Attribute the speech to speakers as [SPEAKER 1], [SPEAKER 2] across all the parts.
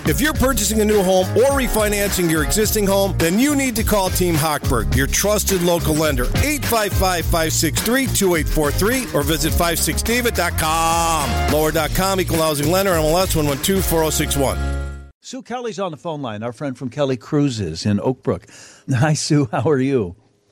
[SPEAKER 1] If you're purchasing a new home or refinancing your existing home, then you need to call Team Hochberg, your trusted local lender, 855-563-2843, or visit 56david.com. Lower.com, equal housing lender, MLS 112-4061.
[SPEAKER 2] Sue Kelly's on the phone line, our friend from Kelly Cruises in Oak Brook. Hi, Sue. How are you?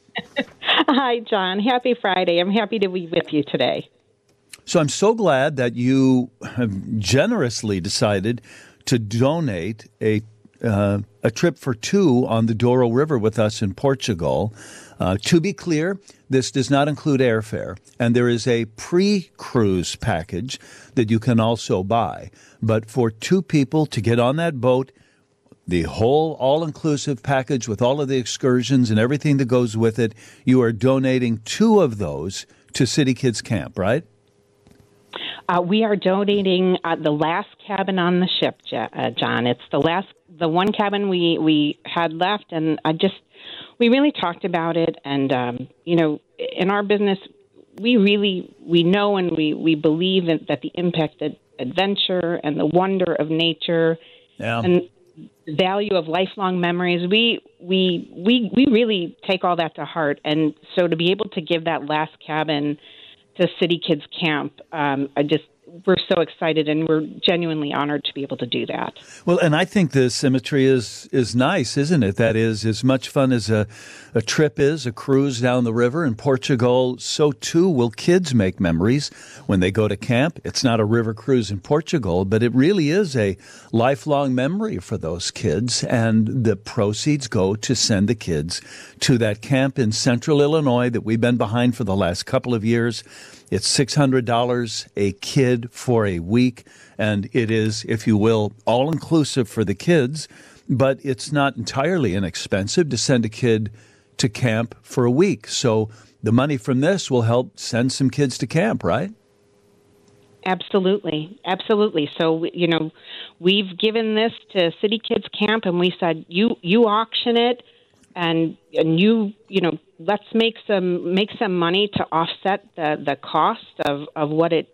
[SPEAKER 3] Hi, John. Happy Friday. I'm happy to be with you today.
[SPEAKER 2] So I'm so glad that you have generously decided to donate a trip for two on the Douro River with us in Portugal. To be clear, this does not include airfare, and there is a pre-cruise package that you can also buy. But for two people to get on that boat, the whole all-inclusive package with all of the excursions and everything that goes with it, you are donating two of those to City Kids Camp, right?
[SPEAKER 3] We are donating the last cabin on the ship, John. It's the one cabin we had left, and we really talked about it. And in our business, we know and we believe that the impact that adventure and the wonder of nature and the value of lifelong memories, we really take all that to heart. And so to be able to give that last cabin to City Kids Camp, we're so excited, and we're genuinely honored to be able to do that.
[SPEAKER 2] Well, and I think the symmetry is nice, isn't it? That is, as much fun as a trip is, a cruise down the river in Portugal, so too will kids make memories when they go to camp. It's not a river cruise in Portugal, but it really is a lifelong memory for those kids, and the proceeds go to send the kids to that camp in central Illinois that we've been behind for the last couple of years. It's $600 a kid for a week, and it is, if you will, all-inclusive for the kids, but it's not entirely inexpensive to send a kid to camp for a week. So the money from this will help send some kids to camp, right?
[SPEAKER 3] Absolutely. Absolutely. So, we've given this to City Kids Camp, and we said, you auction it, and let's make some money to offset the cost of what it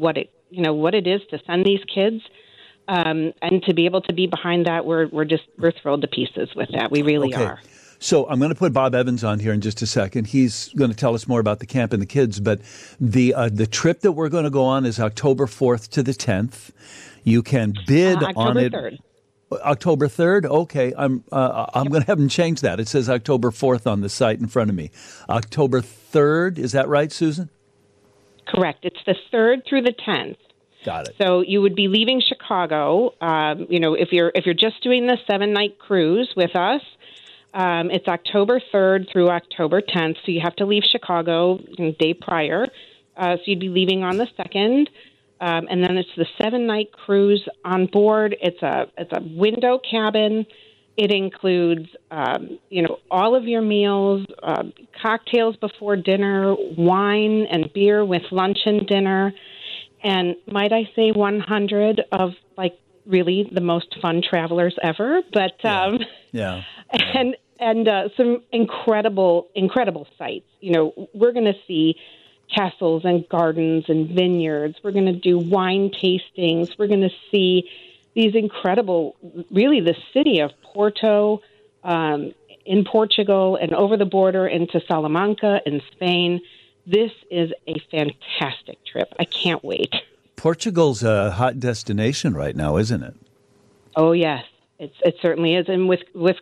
[SPEAKER 3] is to send these kids, and to be able to be behind that, we're thrilled to pieces with that. We really are.
[SPEAKER 2] So I'm going to put Bob Evans on here in just a second. He's going to tell us more about the camp and the kids. But the trip that we're going to go on is October 4th to the 10th. You can bid on it.
[SPEAKER 3] October 3rd.
[SPEAKER 2] October 3rd? Okay, I'm going to have them change that. It says October 4th on the site in front of me. October 3rd, is that right, Susan?
[SPEAKER 3] Correct. It's the 3rd through the 10th.
[SPEAKER 2] Got it.
[SPEAKER 3] So you would be leaving Chicago. If you're just doing the 7-night cruise with us, it's October 3rd through October 10th. So you have to leave Chicago the day prior. So you'd be leaving on the 2nd. And then it's the 7-night cruise on board. It's a window cabin. It includes, all of your meals, cocktails before dinner, wine and beer with lunch and dinner. And might I say 100 of, really the most fun travelers ever. But,
[SPEAKER 2] yeah.
[SPEAKER 3] And some incredible sights. We're going to see castles and gardens and vineyards. We're going to do wine tastings. We're going to see these incredible, really the city of Porto in Portugal and over the border into Salamanca in Spain. This is a fantastic trip. I can't wait.
[SPEAKER 2] Portugal's a hot destination right now, isn't it?
[SPEAKER 3] Oh, yes. It certainly is. And with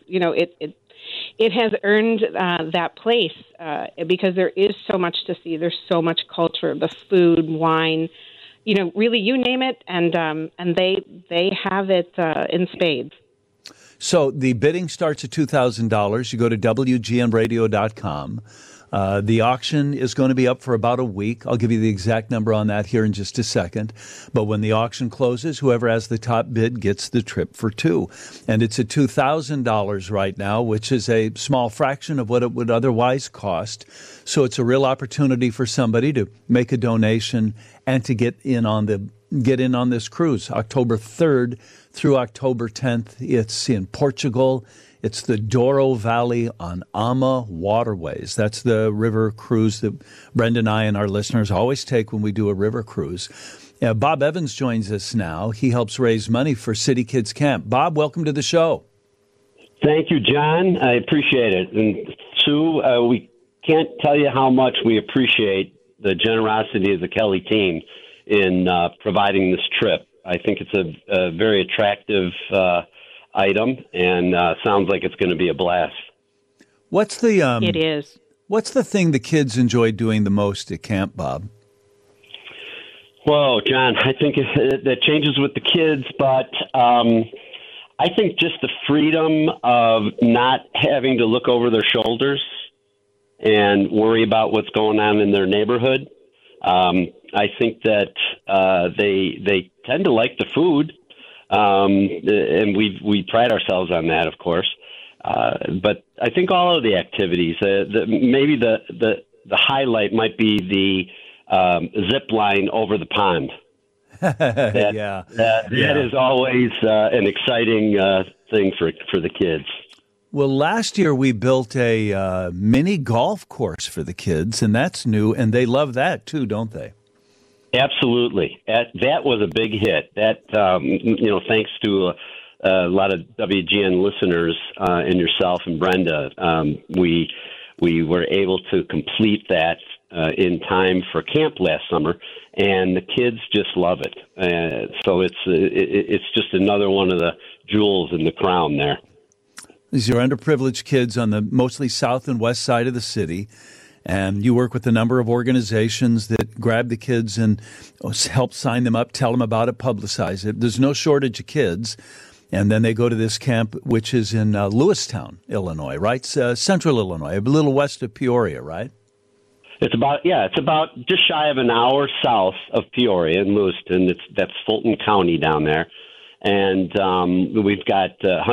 [SPEAKER 3] it has earned that place because there is so much to see. There's so much culture, the food, wine, really you name it, and they have it in spades.
[SPEAKER 2] So the bidding starts at $2,000. You go to WGNradio.com. The auction is going to be up for about a week. I'll give you the exact number on that here in just a second. But when the auction closes, whoever has the top bid gets the trip for two. And it's at $2,000 right now, which is a small fraction of what it would otherwise cost. So it's a real opportunity for somebody to make a donation and to get in on this cruise. October 3rd through October 10th. It's in Portugal. It's the Douro Valley on Ama Waterways. That's the river cruise that Brenda and I and our listeners always take when we do a river cruise. Yeah, Bob Evans joins us now. He helps raise money for City Kids Camp. Bob, welcome to the show.
[SPEAKER 4] Thank you, John. I appreciate it. And Sue, we can't tell you how much we appreciate the generosity of the Kelly team in providing this trip. I think it's a very attractive item, and sounds like it's going to be a blast.
[SPEAKER 2] What's the
[SPEAKER 3] It is.
[SPEAKER 2] What's the thing the kids enjoy doing the most at camp, Bob?
[SPEAKER 4] Whoa, John, I think that changes with the kids, but I think just the freedom of not having to look over their shoulders and worry about what's going on in their neighborhood. I think that they tend to like the food, and we pride ourselves on that, of course. But I think all of the activities, maybe the highlight might be the zip line over the pond. That is always an exciting thing for the kids.
[SPEAKER 2] Well, last year we built a mini golf course for the kids, and that's new, and they love that too, don't they?
[SPEAKER 4] Absolutely. That was a big hit. That, thanks to a lot of WGN listeners and yourself and Brenda, we were able to complete that in time for camp last summer, and the kids just love it. So it's just another one of the jewels in the crown there.
[SPEAKER 2] These are underprivileged kids on the mostly south and west side of the city, and you work with a number of organizations that grab the kids and help sign them up, tell them about it, publicize it. There's no shortage of kids. And then they go to this camp, which is in Lewistown, Illinois, right? Central Illinois, a little west of Peoria, right?
[SPEAKER 4] It's about just shy of an hour south of Peoria in Lewiston. That's Fulton County down there. And we've got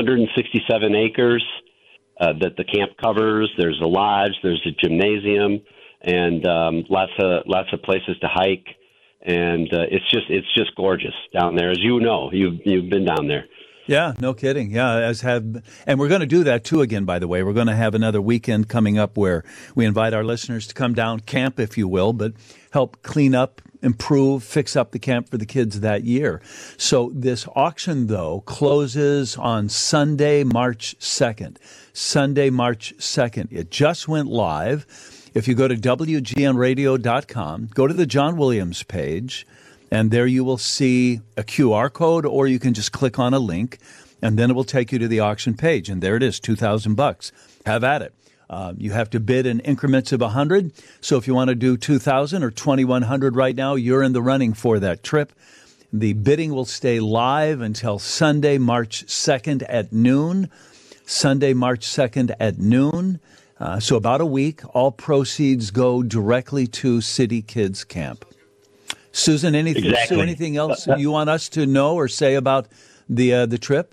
[SPEAKER 4] 167 acres that the camp covers. There's a lodge, there's a gymnasium, and lots of places to hike. And it's just gorgeous down there, as you know. You've been down there.
[SPEAKER 2] Yeah, no kidding. Yeah, and we're going to do that too again, by the way. We're going to have another weekend coming up where we invite our listeners to come down, camp, if you will, but help clean up, improve, fix up the camp for the kids that year. So this auction, though, closes on Sunday, March 2nd. Sunday, March 2nd. It just went live. If you go to WGNradio.com, go to the John Williams page, and there you will see a QR code, or you can just click on a link, and then it will take you to the auction page. And there it is, $2,000. Have at it. You have to bid in increments of 100. So if you want to do 2,000 or 2,100 right now, you're in the running for that trip. The bidding will stay live until Sunday, March 2nd at noon. Sunday, March 2nd at noon. So about a week. All proceeds go directly to City Kids Camp. Susan, anything else you want us to know or say about the trip?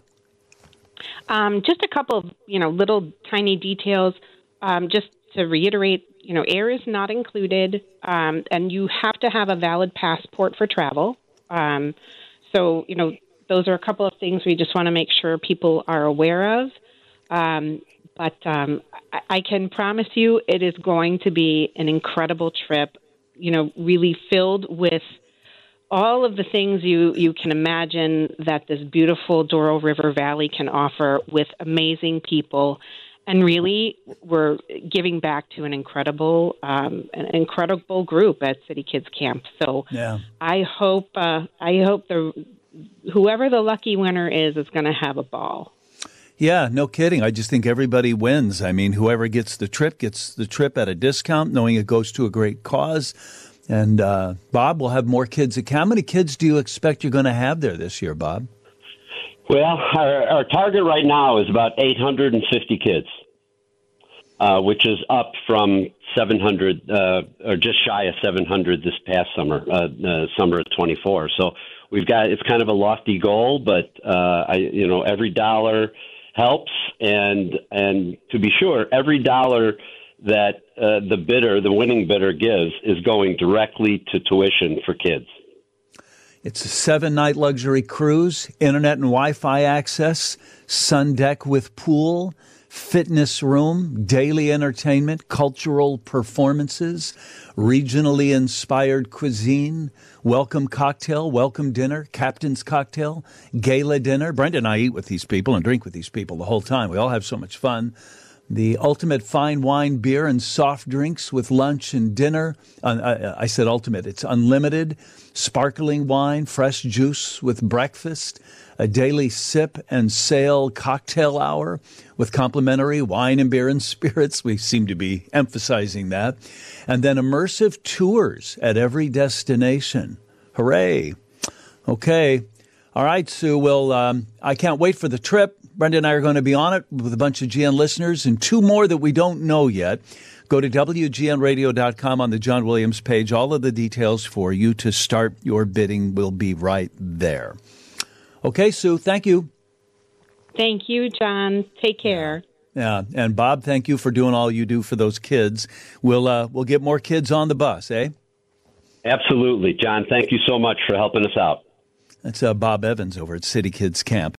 [SPEAKER 3] Just a couple of little tiny details. Just to reiterate, air is not included, and you have to have a valid passport for travel. So those are a couple of things we just want to make sure people are aware of. But I can promise you, it is going to be an incredible trip. Really filled with all of the things you can imagine that this beautiful Douro River Valley can offer, with amazing people. And really, we're giving back to an incredible group at City Kids Camp. So yeah. I hope whoever the lucky winner is going to have a ball.
[SPEAKER 2] Yeah, no kidding. I just think everybody wins. I mean, whoever gets the trip at a discount, knowing it goes to a great cause. And Bob, we'll have more kids at camp. How many kids do you expect you're going to have there this year, Bob?
[SPEAKER 4] Well, our target right now is about 850 kids, which is up from 700, or just shy of 700 this past summer, summer of 24. So it's kind of a lofty goal, but every dollar helps, and to be sure, every dollar that the winning bidder gives is going directly to tuition for kids.
[SPEAKER 2] It's a 7-night luxury cruise, internet and Wi-Fi access, sun deck with pool, fitness room, daily entertainment, cultural performances, regionally inspired cuisine, welcome cocktail, welcome dinner, captain's cocktail, gala dinner. Brenda and I eat with these people and drink with these people the whole time. We all have so much fun. The ultimate fine wine, beer, and soft drinks with lunch and dinner. I said ultimate. It's unlimited. Sparkling wine, fresh juice with breakfast. A daily sip and sail cocktail hour with complimentary wine and beer and spirits. We seem to be emphasizing that. And then immersive tours at every destination. Hooray. Okay. All right, Sue. Well, I can't wait for the trip. Brenda and I are going to be on it with a bunch of GN listeners and two more that we don't know yet. Go to WGNradio.com on the John Williams page. All of the details for you to start your bidding will be right there. Okay, Sue, thank you.
[SPEAKER 3] Thank you, John. Take care.
[SPEAKER 2] Yeah, and Bob, thank you for doing all you do for those kids. We'll get more kids on the bus, eh?
[SPEAKER 4] Absolutely, John. Thank you so much for helping us out.
[SPEAKER 2] That's Bob Evans over at City Kids Camp.